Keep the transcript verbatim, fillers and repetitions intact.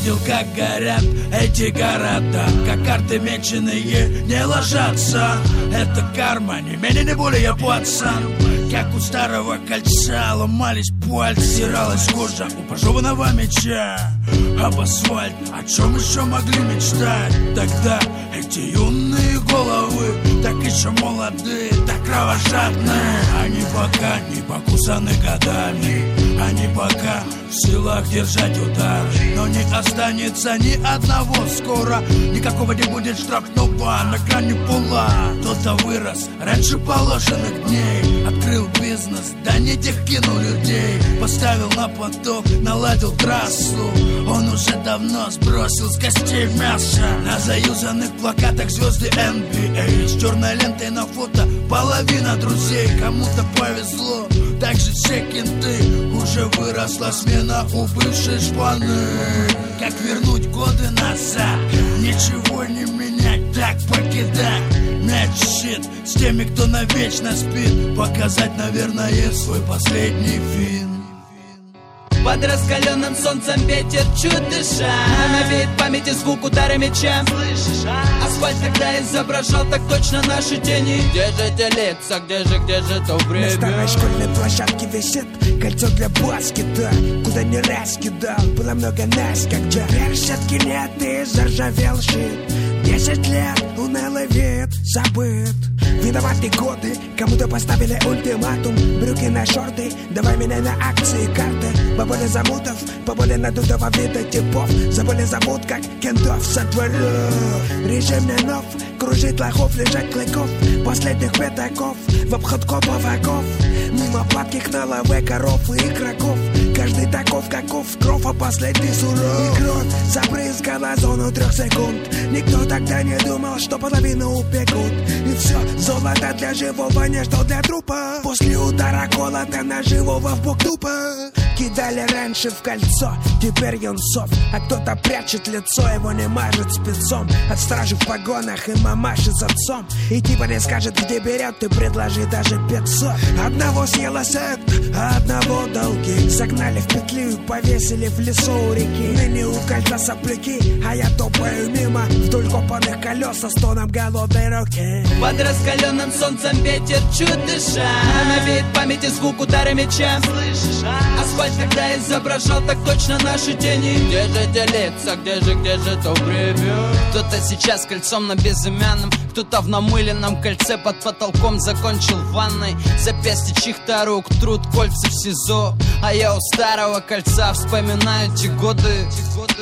видел, как горят эти города, как карты меченые не ложатся. Это карма, не менее, не более, пацан. Как у старого кольца ломались пальцы, стиралась кожа у пожеванного меча об асфальт. О чем еще могли мечтать тогда эти юные головы, так еще молодые, так кровожадные? Они пока не покусаны годами, они пока в силах держать удар, но не останется ни одного скоро, никакого не будет штрафного на грани пола. Кто-то вырос раньше положенных дней, открыл бизнес, да не тех кинул людей, поставил на поток, наладил трассу. Он уже давно сбросил с костей мясо. На заюзанных плакатах звезды эн би эй, с черной лентой на фото половина друзей. Кому-то повезло, так же все кенты. Уже выросла смена у бывшей шпаны. Как вернуть годы назад, ничего не менять, так покидать мяч щит с теми, кто навечно спит, показать, наверное, свой последний фин. Под раскаленным солнцем ветер чуть дыша, навеет в памяти звук удара меча. Асфальт тогда изображал так точно наши тени. Где же те лица, где же, где же то время? На старой школьной площадке висит кольцо для баскета, куда не раз кидал, было много нас, как джа. Перчатки нет и заржавел щит. Десять лет унылый вид забыт. Виноваты годы, кому-то поставили ультиматум. Брюки на шорты, давай меня на акции карты. Поболи замутов, поболи надутого вида типов. Забыли зовут, как кентов со дворов. Режим не нов, кружит лохов, лежать клыков. Последних пятаков, в обход копов оков. Мимо падких на лаве коров и игроков. Каждый таков, каков, кровь, а последний суров. И кровь забрызгала зону трех секунд. Никто тогда не думал, что половину упекут. И все, золото для живого, не что для трупа. После удара колота на живого в бок тупо. Кидали раньше в кольцо, теперь юнцов. А кто-то прячет лицо, его не мажет спецом. От стражи в погонах и мамаши с отцом. И типа не скажет, где берет, ты предложи даже пятьсот. Одного съела сет, а одного долги. Загнали в петлю и повесили в лесу у реки. Ныне у кольца сопляки, а я топаю мимо вдоль копанных колес со стоном голодной руки. Под раскаленным солнцем ветер чуть дыша, навеет в памяти звук удара меча. Асфальт тогда изображал так точно наши тени. Где же те лица, где же, где же то время? Кто-то сейчас кольцом на безымянном, кто-то в намыленном кольце под потолком закончил в ванной. Запястье чьих-то рук, труд, кольца в СИЗО. А я у старого кольца вспоминаю те годы.